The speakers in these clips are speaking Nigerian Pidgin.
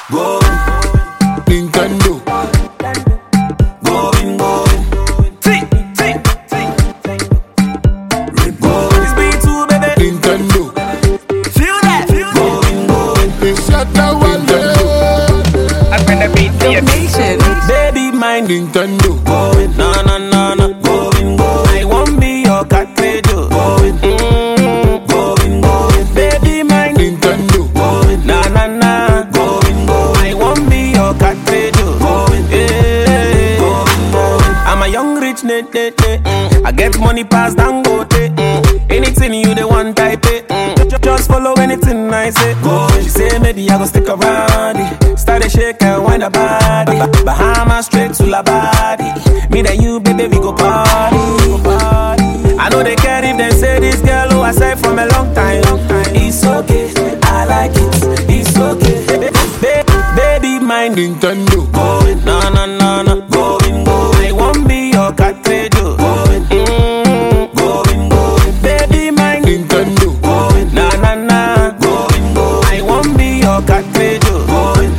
Going. Nintendo. Going. Tick. It's B2, baby. Nintendo. Feel that. Going. Shut down one day. I bring the beat to your nation. Baby, my Nintendo. Going. Nah. Going. I won't be your cartridge. Going. Going. Baby, my Nintendo. Going. Nah. Going. I won't be your cartridge. Going. I'm a young rich net. I get money past Dangote. Anything you the one type it. Just follow anything I say. She say maybe I go stick around it. Started shake and wind the body. Bahamas straight to La Body. Me and you, baby, we go party. I know they care if they say this girl who I say from a long time. It's okay, I like it. It's okay, baby, my Nintendo. Going, nah. Going. I won't be your cartridge. Going, baby, my Nintendo. Going, nah. Going. I won't be your cartridge. Going,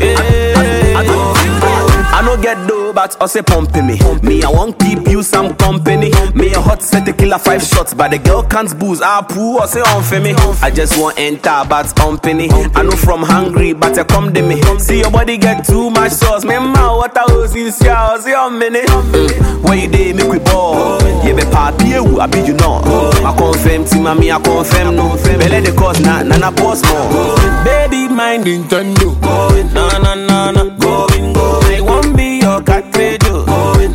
I no get dough, but also pumping me. Me, I won't keep you some company. Me a hot set tequila 5 shots, but the girl can't booze. I poo or say on for me. I just want enter, but company. I know from hungry, but I come to me. See your body get too much sauce. Me ma what I was in shower, see how many. When you day make we ball. Yeah, be party you, I be you know. I confirm to mommy, I confirm no. Belly the cause na post more. Baby, my Nintendo. Nah. Going. I won't be your cartridge. Going.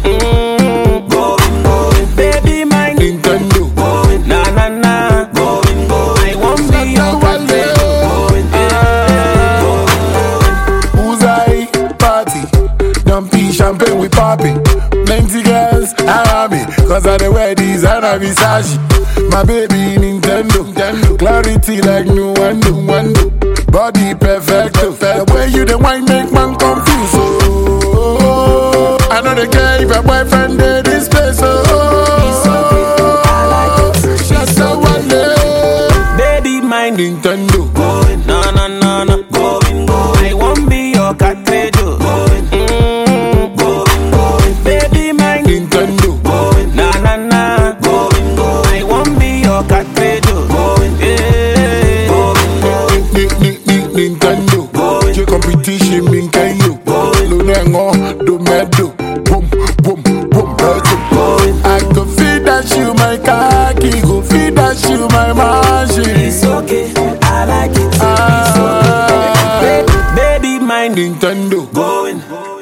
Baby, my Nintendo. Going. Nah. Going. I won't be your cartridge. Who's I party? Dumpy champagne we popping. Plenty girls around me, cause I the wear designer Versace. My baby Nintendo. Clarity like no one do. Body perfecto. The way you the wine make man confused. Oh, I know they care if your boyfriend did this place. I like it. Shut up one day. Baby, my Nintendo. Going. Nah. Going. I won't be your cartridge. Going. Baby, my Nintendo. Going. Nah. Going. I won't be your cartridge. Going. Nintendo. Your competition mean can you? Lunengo, do medo. Boom. I go feed that you my khaki, go feed that you my machine. It's okay, I like it. It's okay. Baby, my Nintendo. Going.